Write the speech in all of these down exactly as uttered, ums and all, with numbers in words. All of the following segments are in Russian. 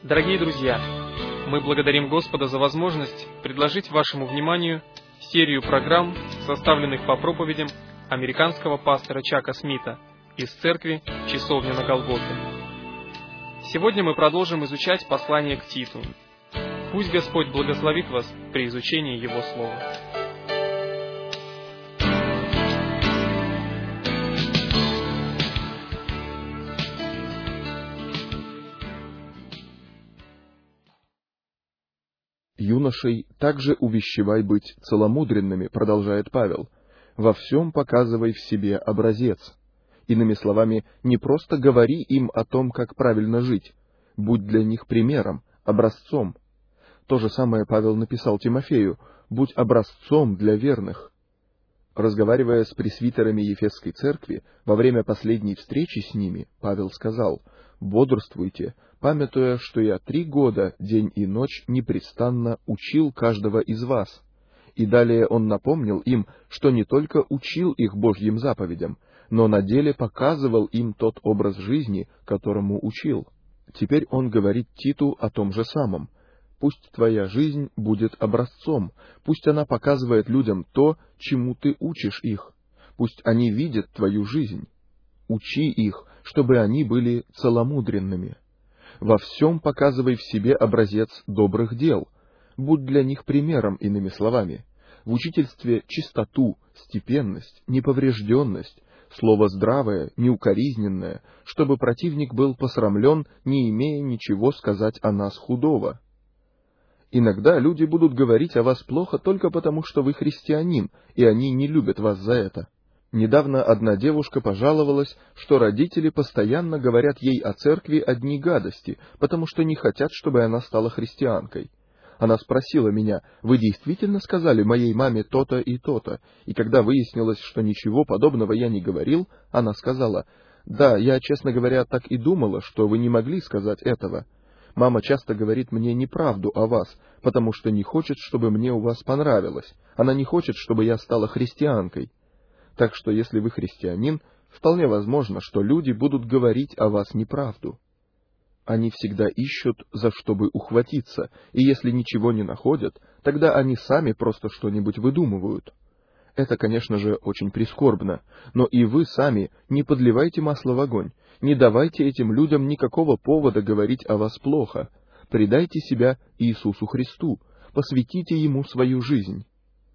Дорогие друзья, мы благодарим Господа за возможность предложить вашему вниманию серию программ, составленных по проповедям американского пастора Чака Смита из церкви «Часовня на Голгофе». Сегодня мы продолжим изучать послание к Титу. Пусть Господь благословит вас при изучении Его Слова. «Юношей также увещевай быть целомудренными», продолжает Павел, «во всем показывай в себе образец». Иными словами, не просто говори им о том, как правильно жить, будь для них примером, образцом. То же самое Павел написал Тимофею: «Будь образцом для верных». Разговаривая с пресвитерами Ефесской церкви, во время последней встречи с ними, Павел сказал: «Бодрствуйте, памятуя, что я три года, день и ночь, непрестанно учил каждого из вас». И далее он напомнил им, что не только учил их Божьим заповедям, но на деле показывал им тот образ жизни, которому учил. Теперь он говорит Титу о том же самом. Пусть твоя жизнь будет образцом, пусть она показывает людям то, чему ты учишь их, пусть они видят твою жизнь. Учи их, чтобы они были целомудренными. Во всем показывай в себе образец добрых дел, будь для них примером, иными словами. В учительстве чистоту, степенность, неповрежденность, слово здравое, неукоризненное, чтобы противник был посрамлен, не имея ничего сказать о нас худого. Иногда люди будут говорить о вас плохо только потому, что вы христианин, и они не любят вас за это. Недавно одна девушка пожаловалась, что родители постоянно говорят ей о церкви одни гадости, потому что не хотят, чтобы она стала христианкой. Она спросила меня: «Вы действительно сказали моей маме то-то и то-то?» И когда выяснилось, что ничего подобного я не говорил, она сказала: «Да, я, честно говоря, так и думала, что вы не могли сказать этого. Мама часто говорит мне неправду о вас, потому что не хочет, чтобы мне у вас понравилось. Она не хочет, чтобы я стала христианкой. Так что, если вы христианин, вполне возможно, что люди будут говорить о вас неправду». Они всегда ищут, за что бы ухватиться, и если ничего не находят, тогда они сами просто что-нибудь выдумывают. Это, конечно же, очень прискорбно, но и вы сами не подливайте масло в огонь, не давайте этим людям никакого повода говорить о вас плохо. Предайте себя Иисусу Христу, посвятите Ему свою жизнь.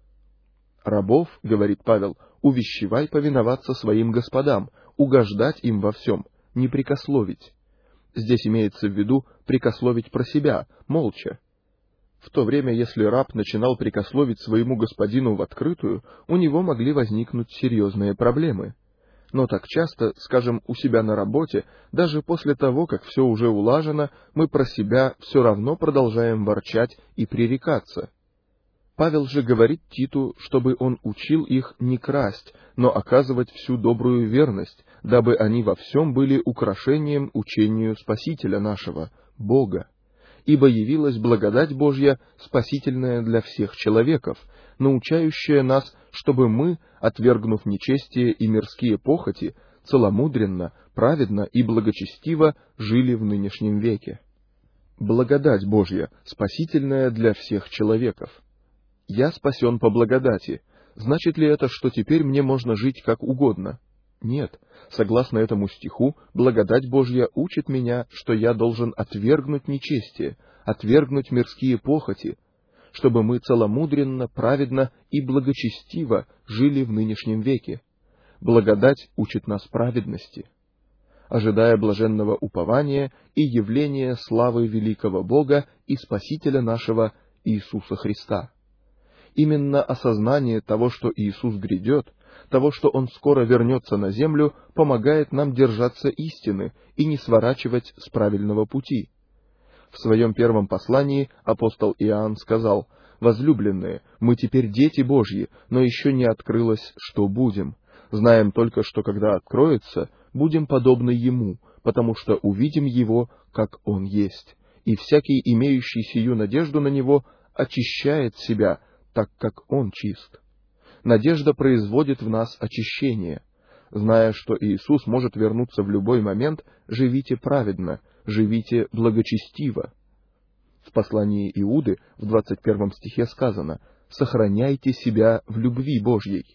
«Рабов, — говорит Павел, — увещевай повиноваться своим господам, угождать им во всем, не прекословить». Здесь имеется в виду прекословить про себя, молча. В то время, если раб начинал прекословить своему господину в открытую, у него могли возникнуть серьезные проблемы. Но так часто, скажем, у себя на работе, даже после того, как все уже улажено, мы про себя все равно продолжаем ворчать и пререкаться. Павел же говорит Титу, чтобы он учил их не красть, но оказывать всю добрую верность, дабы они во всем были украшением учению Спасителя нашего, Бога. Ибо явилась благодать Божья, спасительная для всех человеков, научающая нас, чтобы мы, отвергнув нечестие и мирские похоти, целомудренно, праведно и благочестиво жили в нынешнем веке. Благодать Божья, спасительная для всех человеков. Я спасен по благодати. Значит ли это, что теперь мне можно жить как угодно? Нет. Согласно этому стиху, благодать Божья учит меня, что я должен отвергнуть нечестие, отвергнуть мирские похоти, чтобы мы целомудренно, праведно и благочестиво жили в нынешнем веке. Благодать учит нас праведности. Ожидая блаженного упования и явления славы великого Бога и Спасителя нашего Иисуса Христа. Именно осознание того, что Иисус грядет, того, что Он скоро вернется на землю, помогает нам держаться истины и не сворачивать с правильного пути. В своем первом послании апостол Иоанн сказал: «Возлюбленные, мы теперь дети Божьи, но еще не открылось, что будем. Знаем только, что когда откроется, будем подобны Ему, потому что увидим Его, как Он есть. И всякий, имеющий сию надежду на Него, очищает себя, так как Он чист». Надежда производит в нас очищение. Зная, что Иисус может вернуться в любой момент, живите праведно, живите благочестиво. В послании Иуды в двадцать первом стихе сказано: «Сохраняйте себя в любви Божьей».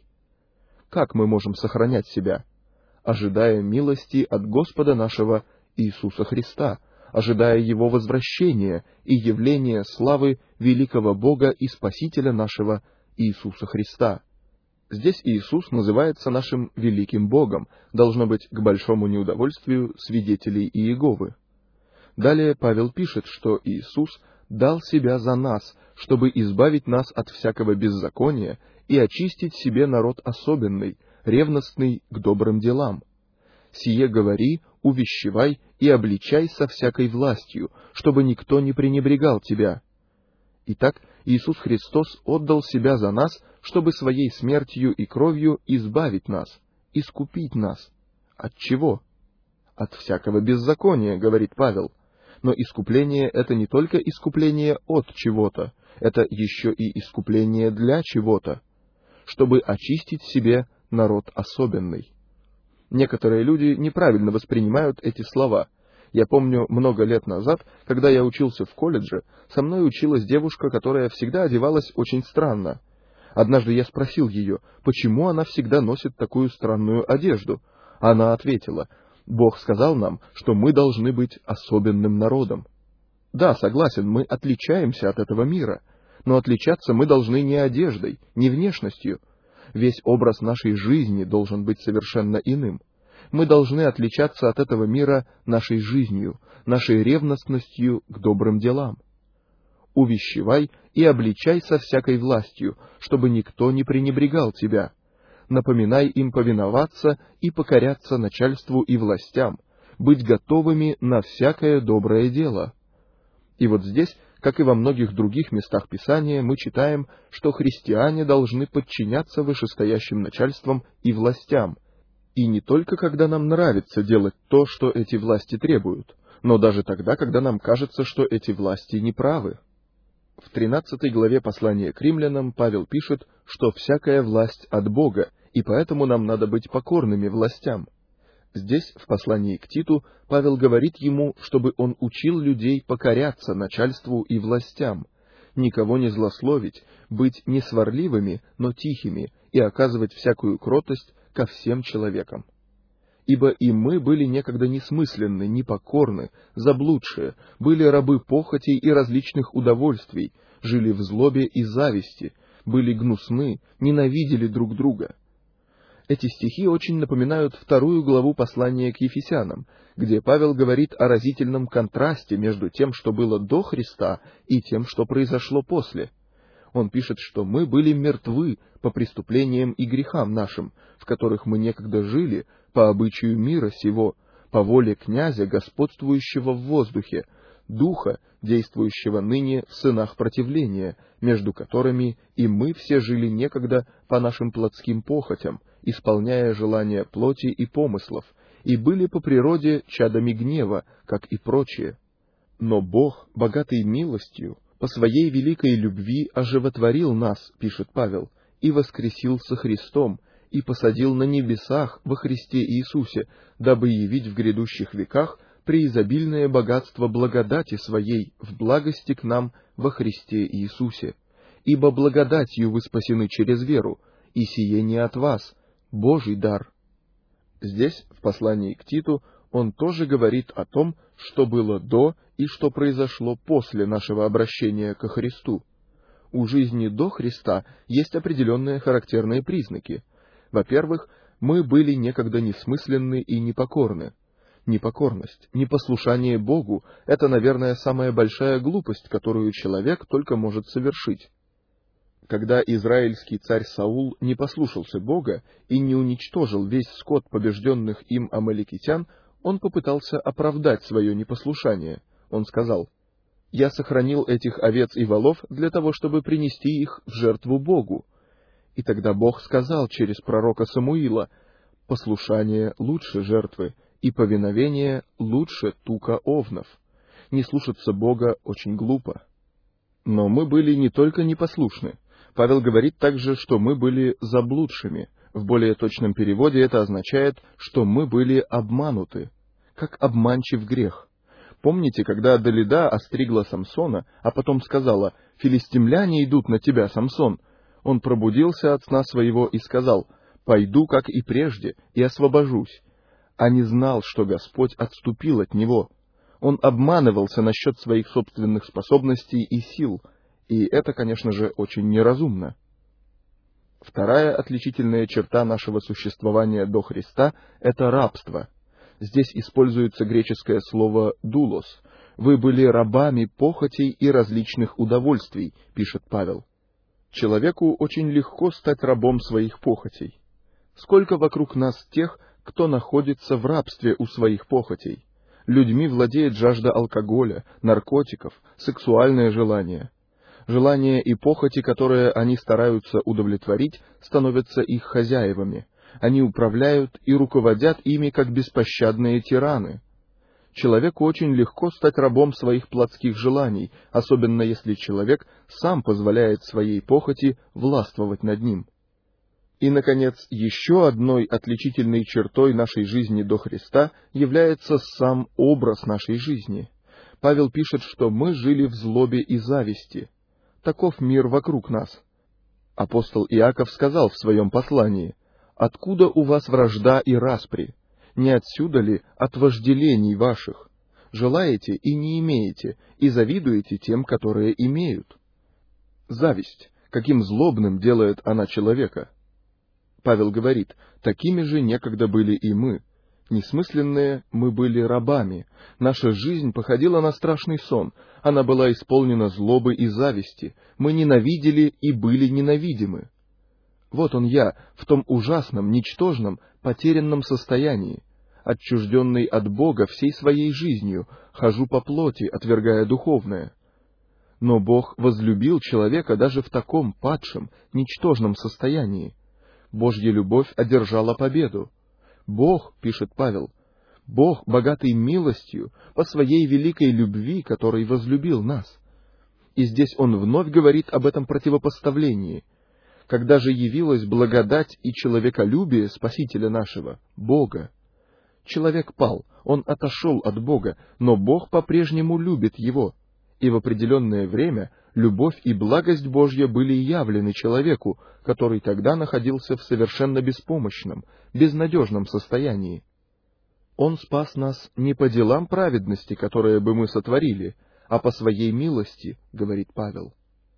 Как мы можем сохранять себя? Ожидая милости от Господа нашего Иисуса Христа, ожидая Его возвращения и явления славы великого Бога и Спасителя нашего Иисуса Христа. Здесь Иисус называется нашим великим Богом, должно быть, к большому неудовольствию свидетелей Иеговы. Далее Павел пишет, что Иисус дал себя за нас, чтобы избавить нас от всякого беззакония и очистить себе народ особенный, ревностный к добрым делам. «Сие говори, увещевай и обличай со всякой властью, чтобы никто не пренебрегал тебя». Итак, Иисус Христос отдал себя за нас, чтобы своей смертью и кровью избавить нас, искупить нас. От чего? От всякого беззакония, говорит Павел. Но искупление — это не только искупление от чего-то, это еще и искупление для чего-то, чтобы очистить себе народ особенный. Некоторые люди неправильно воспринимают эти слова. Я помню, много лет назад, когда я учился в колледже, со мной училась девушка, которая всегда одевалась очень странно. Однажды я спросил ее, почему она всегда носит такую странную одежду. Она ответила: «Бог сказал нам, что мы должны быть особенным народом». Да, согласен, мы отличаемся от этого мира, но отличаться мы должны не одеждой, не внешностью. Весь образ нашей жизни должен быть совершенно иным. Мы должны отличаться от этого мира нашей жизнью, нашей ревностностью к добрым делам. «Увещевай и обличай со всякой властью, чтобы никто не пренебрегал тебя. Напоминай им повиноваться и покоряться начальству и властям, быть готовыми на всякое доброе дело». И вот здесь, как и во многих других местах Писания, мы читаем, что христиане должны подчиняться вышестоящим начальствам и властям, и не только когда нам нравится делать то, что эти власти требуют, но даже тогда, когда нам кажется, что эти власти неправы. В тринадцатой главе послания к римлянам Павел пишет, что всякая власть от Бога, и поэтому нам надо быть покорными властям. Здесь, в послании к Титу, Павел говорит ему, чтобы он учил людей покоряться начальству и властям, никого не злословить, быть не сварливыми, но тихими, и оказывать всякую кротость ко всем человекам. Ибо и мы были некогда несмысленны, непокорны, заблудшие, были рабы похотей и различных удовольствий, жили в злобе и зависти, были гнусны, ненавидели друг друга. Эти стихи очень напоминают вторую главу послания к Ефесянам, где Павел говорит о разительном контрасте между тем, что было до Христа, и тем, что произошло после. Он пишет, что мы были мертвы по преступлениям и грехам нашим, в которых мы некогда жили по обычаю мира сего, по воле князя, господствующего в воздухе, духа, действующего ныне в сынах противления, между которыми и мы все жили некогда по нашим плотским похотям, исполняя желания плоти и помыслов, и были по природе чадами гнева, как и прочие. Но Бог, богатый милостью, по своей великой любви оживотворил нас, пишет Павел, и воскресил со Христом, и посадил на небесах во Христе Иисусе, дабы явить в грядущих веках преизобильное богатство благодати Своей в благости к нам во Христе Иисусе. Ибо благодатью вы спасены через веру, и сие не от вас, Божий дар. Здесь, в послании к Титу, он тоже говорит о том, что было до и что произошло после нашего обращения ко Христу. У жизни до Христа есть определенные характерные признаки. Во-первых, мы были некогда несмысленны и непокорны. Непокорность, непослушание Богу — это, наверное, самая большая глупость, которую человек только может совершить. Когда израильский царь Саул не послушался Бога и не уничтожил весь скот побежденных им амаликитян, он попытался оправдать свое непослушание. Он сказал: «Я сохранил этих овец и волов для того, чтобы принести их в жертву Богу». И тогда Бог сказал через пророка Самуила: «Послушание лучше жертвы, и повиновение лучше тука овнов». Не слушаться Бога очень глупо. Но мы были не только непослушны. Павел говорит также, что мы были заблудшими. В более точном переводе это означает, что мы были обмануты, как обманчив грех. Помните, когда Далида остригла Самсона, а потом сказала: «Филистимляне идут на тебя, Самсон», он пробудился от сна своего и сказал: «Пойду, как и прежде, и освобожусь», а не знал, что Господь отступил от него. Он обманывался насчет своих собственных способностей и сил, и это, конечно же, очень неразумно. Вторая отличительная черта нашего существования до Христа — это рабство. Здесь используется греческое слово «дулос». «Вы были рабами похотей и различных удовольствий», — пишет Павел. Человеку очень легко стать рабом своих похотей. Сколько вокруг нас тех, кто находится в рабстве у своих похотей. Людьми владеет жажда алкоголя, наркотиков, сексуальное желание. Желания и похоти, которые они стараются удовлетворить, становятся их хозяевами. Они управляют и руководят ими, как беспощадные тираны. Человеку очень легко стать рабом своих плотских желаний, особенно если человек сам позволяет своей похоти властвовать над ним. И, наконец, еще одной отличительной чертой нашей жизни до Христа является сам образ нашей жизни. Павел пишет, что мы жили в злобе и зависти. Таков мир вокруг нас. Апостол Иаков сказал в своем послании: «Откуда у вас вражда и распри? Не отсюда ли от вожделений ваших? Желаете и не имеете, и завидуете тем, которые имеют». Зависть, каким злобным делает она человека. Павел говорит: «Такими же некогда были и мы. Несмысленные мы были рабами. Наша жизнь походила на страшный сон. Она была исполнена злобы и зависти. Мы ненавидели и были ненавидимы. Вот он я, в том ужасном, ничтожном, потерянном состоянии. Отчужденный от Бога всей своей жизнью, хожу по плоти, отвергая духовное». Но Бог возлюбил человека даже в таком падшем, ничтожном состоянии. Божья любовь одержала победу. Бог, пишет Павел, Бог, богатый милостью, по своей великой любви, который возлюбил нас. И здесь он вновь говорит об этом противопоставлении. Когда же явилась благодать и человеколюбие Спасителя нашего, Бога. Человек пал, он отошел от Бога, но Бог по-прежнему любит его. И в определенное время любовь и благость Божья были явлены человеку, который тогда находился в совершенно беспомощном, безнадежном состоянии. Он спас нас не по делам праведности, которые бы мы сотворили, а по своей милости, говорит Павел.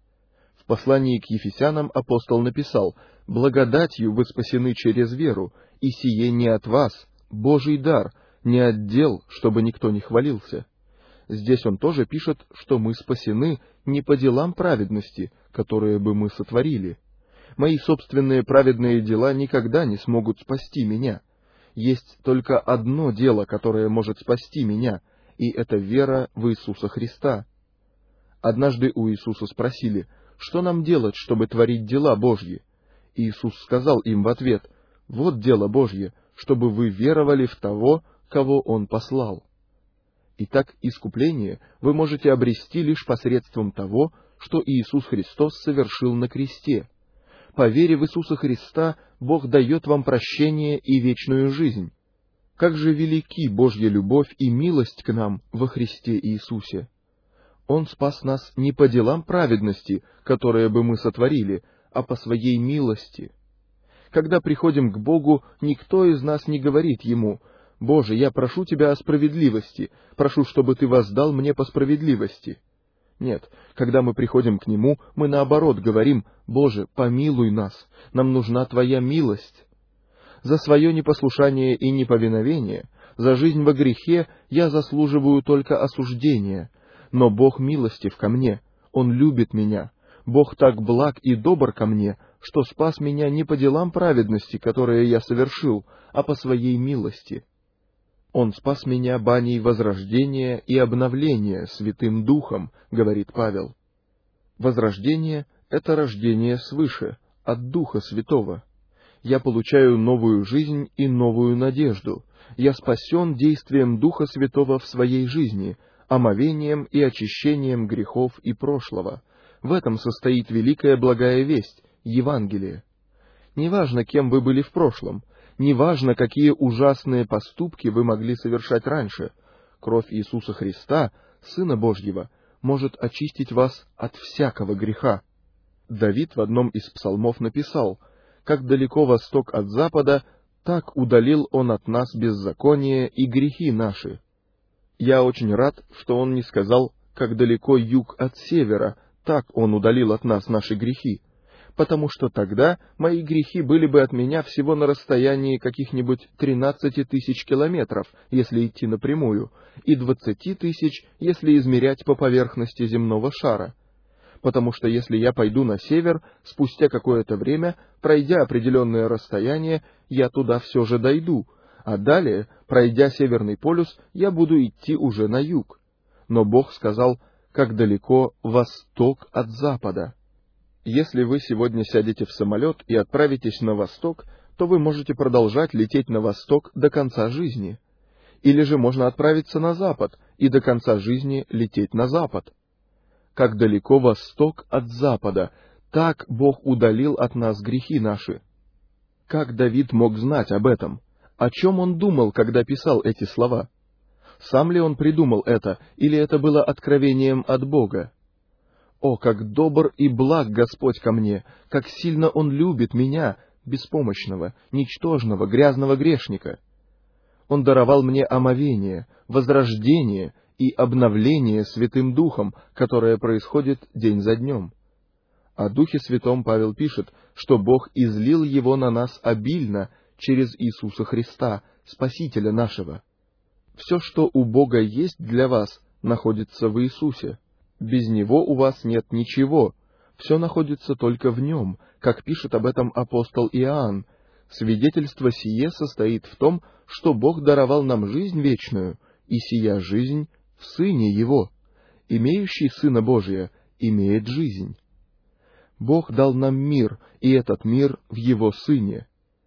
В послании к Ефесянам апостол написал: «Благодатью вы спасены через веру, и сие не от вас, Божий дар, не от дел, чтобы никто не хвалился». Здесь он тоже пишет, что мы спасены не по делам праведности, которые бы мы сотворили. Мои собственные праведные дела никогда не смогут спасти меня. Есть только одно дело, которое может спасти меня, и это вера в Иисуса Христа. Однажды у Иисуса спросили: «Что нам делать, чтобы творить дела Божьи?» Иисус сказал им в ответ: «Вот дело Божье, чтобы вы веровали в того, кого Он послал». Итак, искупление вы можете обрести лишь посредством того, что Иисус Христос совершил на кресте. По вере в Иисуса Христа Бог дает вам прощение и вечную жизнь. Как же велики Божья любовь и милость к нам во Христе Иисусе! Он спас нас не по делам праведности, которые бы мы сотворили, а по своей милости. Когда приходим к Богу, никто из нас не говорит Ему: «Боже, я прошу Тебя о справедливости, прошу, чтобы Ты воздал мне по справедливости». Нет, когда мы приходим к Нему, мы наоборот говорим: «Боже, помилуй нас, нам нужна Твоя милость». За свое непослушание и неповиновение, за жизнь во грехе я заслуживаю только осуждения, но Бог милостив ко мне, Он любит меня. Бог так благ и добр ко мне, что спас меня не по делам праведности, которые я совершил, а по своей милости. Он спас меня баней возрождения и обновления Святым Духом, говорит Павел. Возрождение — это рождение свыше, от Духа Святого. Я получаю новую жизнь и новую надежду. Я спасен действием Духа Святого в своей жизни, омовением и очищением грехов и прошлого. В этом состоит великая благая весть — Евангелие. Неважно, кем вы были в прошлом, неважно, какие ужасные поступки вы могли совершать раньше, кровь Иисуса Христа, Сына Божьего, может очистить вас от всякого греха. Давид в одном из псалмов написал: «Как далеко восток от запада, так удалил он от нас беззаконие и грехи наши». Я очень рад, что он не сказал: «Как далеко юг от севера, так он удалил от нас наши грехи», потому что тогда мои грехи были бы от меня всего на расстоянии каких-нибудь тринадцати тысяч километров, если идти напрямую, и двадцати тысяч, если измерять по поверхности земного шара. Потому что если я пойду на север, спустя какое-то время, пройдя определенное расстояние, я туда все же дойду, а далее, пройдя Северный полюс, я буду идти уже на юг. Но Бог сказал: «Как далеко восток от запада». Если вы сегодня сядете в самолет и отправитесь на восток, то вы можете продолжать лететь на восток до конца жизни. Или же можно отправиться на запад и до конца жизни лететь на запад. Как далеко восток от запада, так Бог удалил от нас грехи наши. Как Давид мог знать об этом? О чем он думал, когда писал эти слова? Сам ли он придумал это, или это было откровением от Бога? О, как добр и благ Господь ко мне, как сильно Он любит меня, беспомощного, ничтожного, грязного грешника! Он даровал мне омовение, возрождение и обновление Святым Духом, которое происходит день за днем. О Духе Святом Павел пишет, что Бог излил Его на нас обильно через Иисуса Христа, Спасителя нашего. Все, что у Бога есть для вас, находится в Иисусе. Без Него у вас нет ничего, все находится только в Нем, как пишет об этом апостол Иоанн. Свидетельство сие состоит в том, что Бог даровал нам жизнь вечную, и сия жизнь в Сыне Его. Имеющий Сына Божия имеет жизнь. Бог дал нам мир, и этот мир в Его Сыне.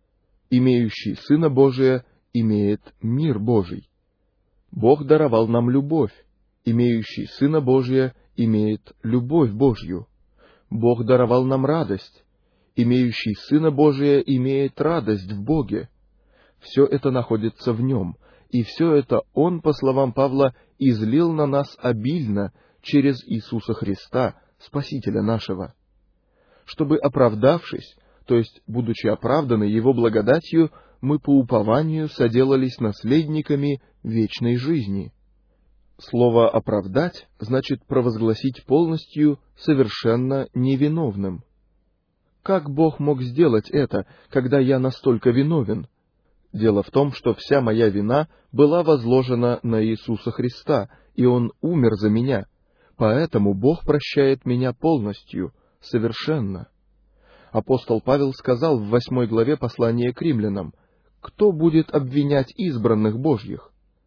Имеющий Сына Божия имеет мир Божий. Бог даровал нам любовь. Имеющий Сына Божия имеет любовь Божью. Бог даровал нам радость. Имеющий Сына Божия имеет радость в Боге. Все это находится в Нем, и все это Он, по словам Павла, излил на нас обильно через Иисуса Христа, Спасителя нашего. Чтобы, оправдавшись, то есть, будучи оправданы Его благодатью, мы по упованию соделались наследниками вечной жизни. Слово «оправдать» значит провозгласить полностью совершенно невиновным. Как Бог мог сделать это, когда я настолько виновен? Дело в том, что вся моя вина была возложена на Иисуса Христа, и Он умер за меня, поэтому Бог прощает меня полностью, совершенно. Апостол Павел сказал в восьмой главе послания к римлянам: «Кто будет обвинять избранных Божьих?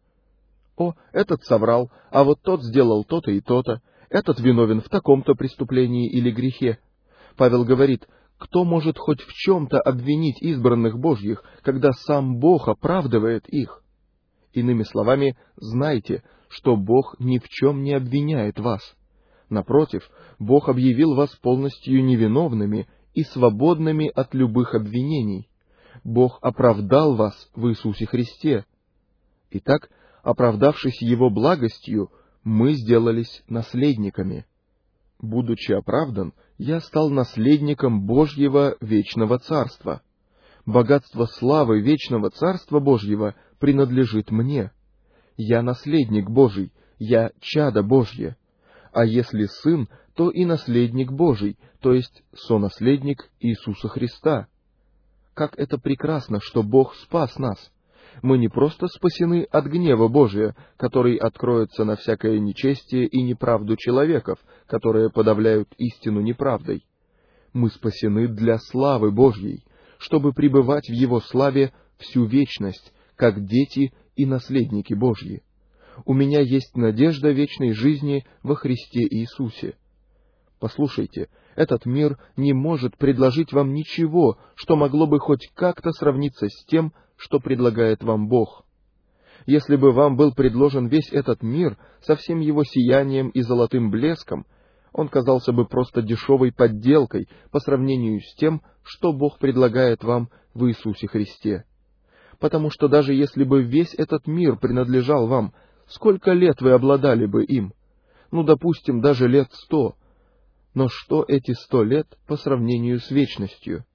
О, этот соврал, а вот тот сделал то-то и то-то, этот виновен в таком-то преступлении или грехе». Павел говорит: кто может хоть в чем-то обвинить избранных Божьих, когда сам Бог оправдывает их? Иными словами, знайте, что Бог ни в чем не обвиняет вас. Напротив, Бог объявил вас полностью невиновными и свободными от любых обвинений. Бог оправдал вас в Иисусе Христе. Итак, оправдавшись Его благостью, мы сделались наследниками. Будучи оправдан, я стал наследником Божьего вечного Царства. Богатство славы вечного Царства Божьего принадлежит мне. Я наследник Божий, я чадо Божье. А если сын, то и наследник Божий, то есть сонаследник Иисуса Христа. Как это прекрасно, что Бог спас нас! Мы не просто спасены от гнева Божия, который откроется на всякое нечестие и неправду человеков, которые подавляют истину неправдой. Мы спасены для славы Божьей, чтобы пребывать в Его славе всю вечность, как дети и наследники Божьи. У меня есть надежда вечной жизни во Христе Иисусе. Послушайте, этот мир не может предложить вам ничего, что могло бы хоть как-то сравниться с тем, что предлагает вам Бог. Если бы вам был предложен весь этот мир со всем его сиянием и золотым блеском, он казался бы просто дешевой подделкой по сравнению с тем, что Бог предлагает вам в Иисусе Христе. Потому что даже если бы весь этот мир принадлежал вам, Сколько лет вы обладали бы им? Ну, допустим, даже лет сто. Но что эти сто лет по сравнению с вечностью?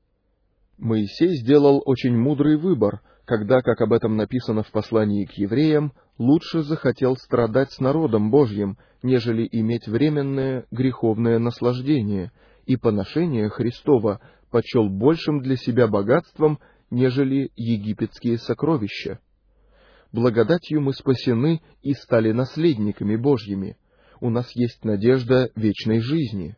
Моисей сделал очень мудрый выбор, когда, как об этом написано в послании к евреям, лучше захотел страдать с народом Божьим, нежели иметь временное греховное наслаждение, и поношение Христова почел большим для себя богатством, нежели египетские сокровища. Благодатью мы спасены и стали наследниками Божьими. У нас есть надежда вечной жизни.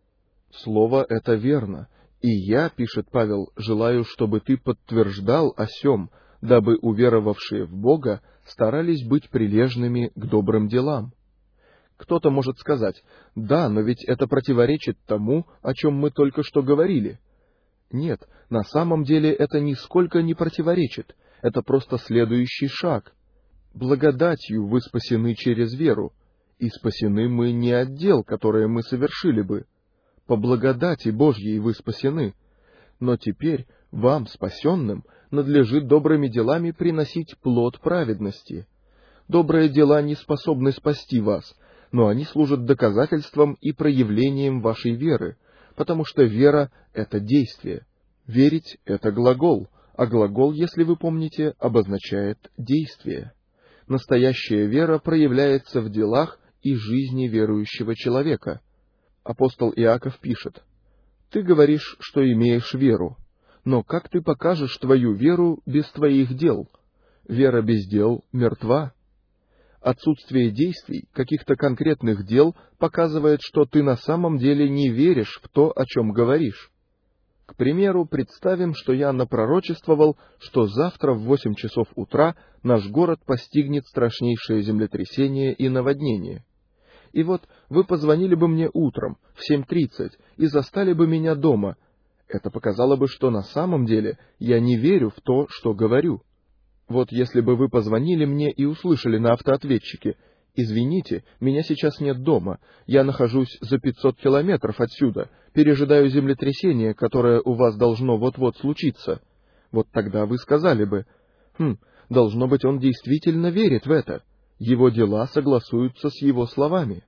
Слово это верно, и я, пишет Павел, желаю, чтобы ты подтверждал о сем, дабы уверовавшие в Бога старались быть прилежными к добрым делам. Кто-то может сказать: да, но ведь это противоречит тому, о чем мы только что говорили. Нет, на самом деле это нисколько не противоречит, это просто следующий шаг. Благодатью вы спасены через веру, и спасены мы не от дел, которые мы совершили бы. По благодати Божьей вы спасены, но теперь вам, спасенным, надлежит добрыми делами приносить плод праведности. Добрые дела не способны спасти вас, но они служат доказательством и проявлением вашей веры, потому что вера — это действие. Верить — это глагол, а глагол, если вы помните, обозначает действие. Настоящая вера проявляется в делах и жизни верующего человека. Апостол Иаков пишет: «Ты говоришь, что имеешь веру, но как ты покажешь твою веру без твоих дел? Вера без дел мертва». Отсутствие действий, каких-то конкретных дел, показывает, что ты на самом деле не веришь в то, о чем говоришь. К примеру, представим, что я напророчествовал, что завтра в восемь часов утра наш город постигнет страшнейшее землетрясение и наводнение. И вот вы позвонили бы мне утром, в семь тридцать, и застали бы меня дома. Это показало бы, что на самом деле я не верю в то, что говорю. Вот если бы вы позвонили мне и услышали на автоответчике: «Извините, меня сейчас нет дома, я нахожусь за пятьсот километров отсюда, пережидаю землетрясение, которое у вас должно вот-вот случиться», вот тогда вы сказали бы: «Хм, должно быть, он действительно верит в это, его дела согласуются с его словами».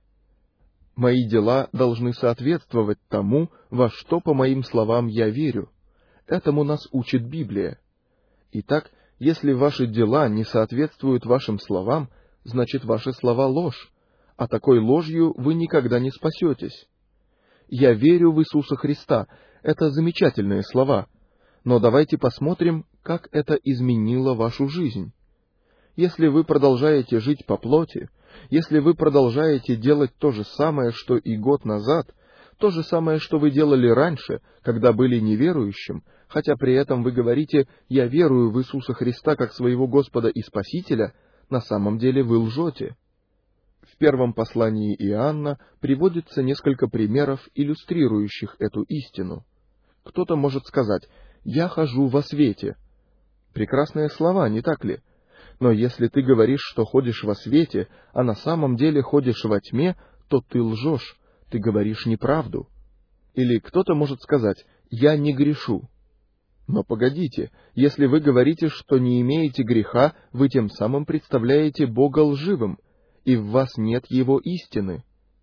Мои дела должны соответствовать тому, во что, по моим словам, я верю. Этому нас учит Библия. Итак, если ваши дела не соответствуют вашим словам, значит, ваши слова ложь, а такой ложью вы никогда не спасетесь. «Я верю в Иисуса Христа» — это замечательные слова, но давайте посмотрим, как это изменило вашу жизнь. Если вы продолжаете жить по плоти, если вы продолжаете делать то же самое, что и год назад, то же самое, что вы делали раньше, когда были неверующим, хотя при этом вы говорите: «Я верую в Иисуса Христа как своего Господа и Спасителя», на самом деле вы лжете. В первом послании Иоанна приводится несколько примеров, иллюстрирующих эту истину. Кто-то может сказать: «Я хожу во свете». Прекрасные слова, не так ли? Но если ты говоришь, что ходишь во свете, а на самом деле ходишь во тьме, то ты лжешь, ты говоришь неправду. Или кто-то может сказать: «Я не грешу». Но погодите, если вы говорите, что не имеете греха, вы тем самым представляете Бога лживым, и в вас нет Его истины.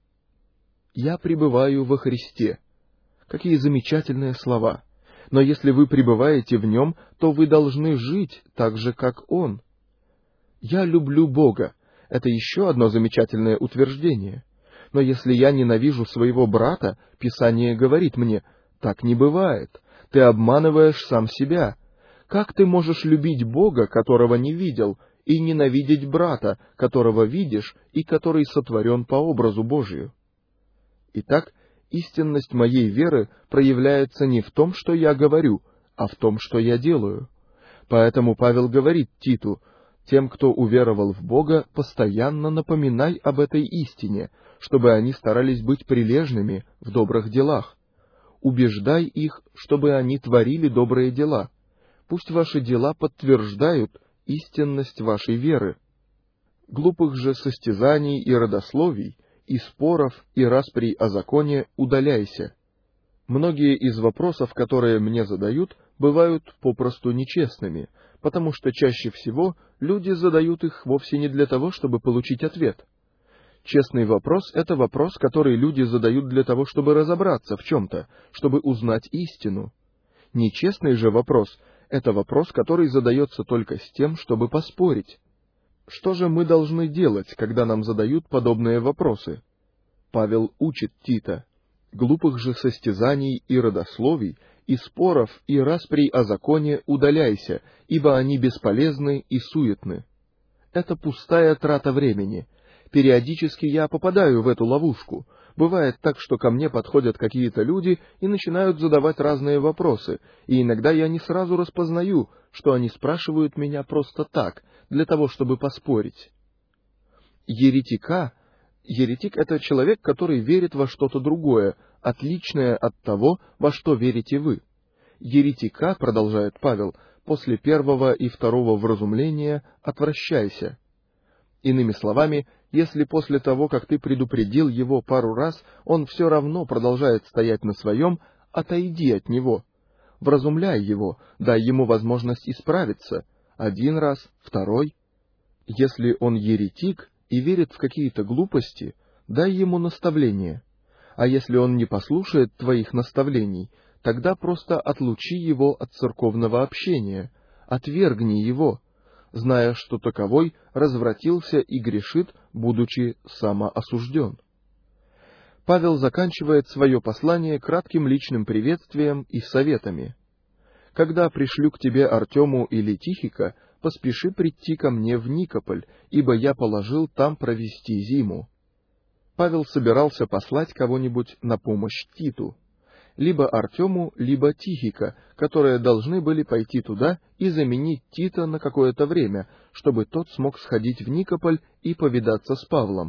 «Я пребываю во Христе». Какие замечательные слова! Но если вы пребываете в Нем, то вы должны жить так же, как Он. «Я люблю Бога» — это еще одно замечательное утверждение. Но если я ненавижу своего брата, Писание говорит мне: «Так не бывает, ты обманываешь сам себя. Как ты можешь любить Бога, которого не видел, и ненавидеть брата, которого видишь и который сотворен по образу Божию?» Итак, истинность моей веры проявляется не в том, что я говорю, а в том, что я делаю. Поэтому Павел говорит Титу: «Тем, кто уверовал в Бога, постоянно напоминай об этой истине, чтобы они старались быть прилежными в добрых делах. Убеждай их, чтобы они творили добрые дела. Пусть ваши дела подтверждают истинность вашей веры. Глупых же состязаний и родословий, и споров, и расприй о законе удаляйся». Многие из вопросов, которые мне задают, бывают попросту нечестными, потому что чаще всего люди задают их вовсе не для того, чтобы получить ответ. Честный вопрос — это вопрос, который люди задают для того, чтобы разобраться в чем-то, чтобы узнать истину. Нечестный же вопрос — это вопрос, который задается только с тем, чтобы поспорить. Что же мы должны делать, когда нам задают подобные вопросы? Павел учит Тита: «Глупых же состязаний и родословий, и споров, и расприй о законе удаляйся, ибо они бесполезны и суетны». Это пустая трата времени. Периодически я попадаю в эту ловушку. Бывает так, что ко мне подходят какие-то люди и начинают задавать разные вопросы, и иногда я не сразу распознаю, что они спрашивают меня просто так, для того, чтобы поспорить. Еретика Еретик — это человек, который верит во что-то другое, отличное от того, во что верите вы. Еретика, продолжает Павел, после первого и второго вразумления отвращайся. Иными словами, если после того, как ты предупредил его пару раз, он все равно продолжает стоять на своем, отойди от него. Вразумляй его, дай ему возможность исправиться. Один раз, второй. Если он еретик и верит в какие-то глупости, дай ему наставление. А если он не послушает твоих наставлений, тогда просто отлучи его от церковного общения, отвергни его, зная, что таковой развратился и грешит, будучи самоосужден. Павел заканчивает свое послание кратким личным приветствием и советами. «Когда пришлю к тебе Артему или Тихика, поспеши прийти ко мне в Никополь, ибо я положил там провести зиму». Павел собирался послать кого-нибудь на помощь Титу, либо Артему, либо Тихика, которые должны были пойти туда и заменить Тита на какое-то время, чтобы тот смог сходить в Никополь и повидаться с Павлом.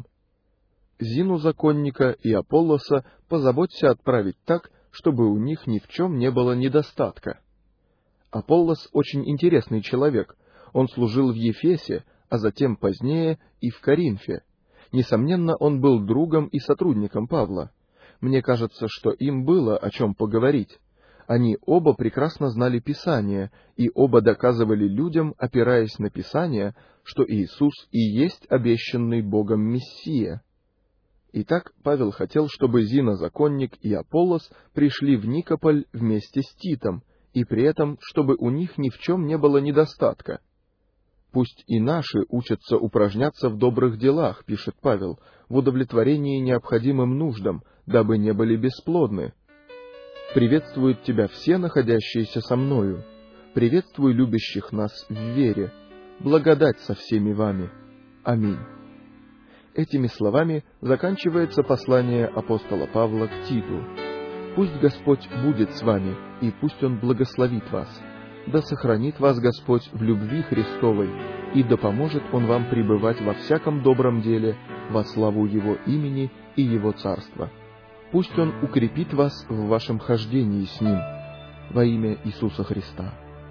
Зину законника и Аполлоса позаботься отправить так, чтобы у них ни в чем не было недостатка. Аполлос очень интересный человек. Он служил в Ефесе, а затем позднее и в Коринфе. Несомненно, он был другом и сотрудником Павла. Мне кажется, что им было о чем поговорить. Они оба прекрасно знали Писание, и оба доказывали людям, опираясь на Писание, что Иисус и есть обещанный Богом Мессия. Итак, Павел хотел, чтобы Зина-законник и Аполлос пришли в Никополь вместе с Титом, и при этом, чтобы у них ни в чем не было недостатка. «Пусть и наши учатся упражняться в добрых делах», — пишет Павел, «в удовлетворении необходимым нуждам, дабы не были бесплодны. Приветствуют тебя все, находящиеся со мною. Приветствуй любящих нас в вере. Благодать со всеми вами. Аминь». Этими словами заканчивается послание апостола Павла к Титу. «Пусть Господь будет с вами, и пусть Он благословит вас. Да сохранит вас Господь в любви Христовой, и да поможет Он вам пребывать во всяком добром деле во славу Его имени и Его Царства. Пусть Он укрепит вас в вашем хождении с Ним. Во имя Иисуса Христа».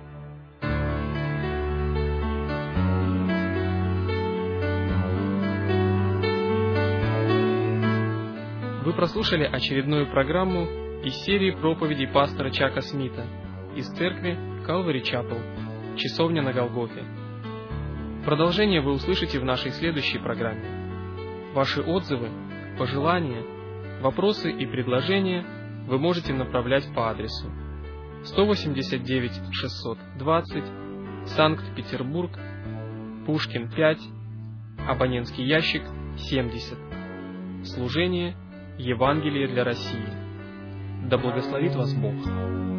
Вы прослушали очередную программу из серии проповедей пастора Чака Смита из церкви Calvary Chapel, часовня на Голгофе. Продолжение вы услышите в нашей следующей программе. Ваши отзывы, пожелания, вопросы и предложения вы можете направлять по адресу сто восемьдесят девять шестьсот двадцать, Санкт-Петербург, Пушкин пять, абонентский ящик семьдесят. Служение Евангелие для России. Да благословит вас Бог.